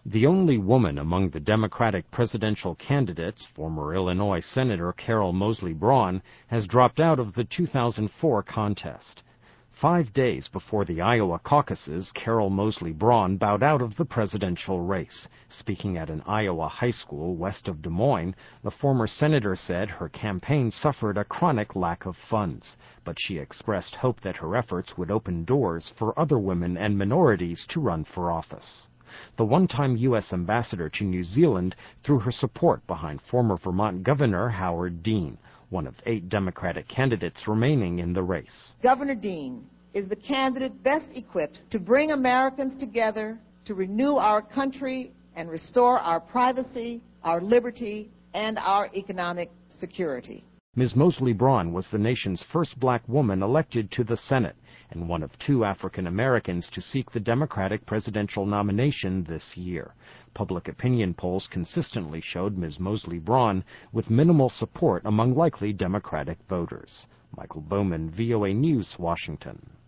The only woman among the Democratic presidential candidates, former Illinois Senator Carol Moseley Braun, has dropped out of the 2004 contest. 5 days before the Iowa caucuses, Carol Moseley Braun bowed out of the presidential race. Speaking at an Iowa high school west of Des Moines, the former senator said her campaign suffered a chronic lack of funds, but she expressed hope that her efforts would open doors for other women and minorities to run for office. The one-time U.S. ambassador to New Zealand threw her support behind former Vermont Governor Howard Dean, one of 8 Democratic candidates remaining in the race. Governor Dean is the candidate best equipped to bring Americans together, to renew our country and restore our privacy, our liberty, and our economic security. Ms. Moseley Braun was the nation's first black woman elected to the Senate and one of 2 African Americans to seek the Democratic presidential nomination this year. Public opinion polls consistently showed Ms. Moseley Braun with minimal support among likely Democratic voters. Michael Bowman, VOA News, Washington.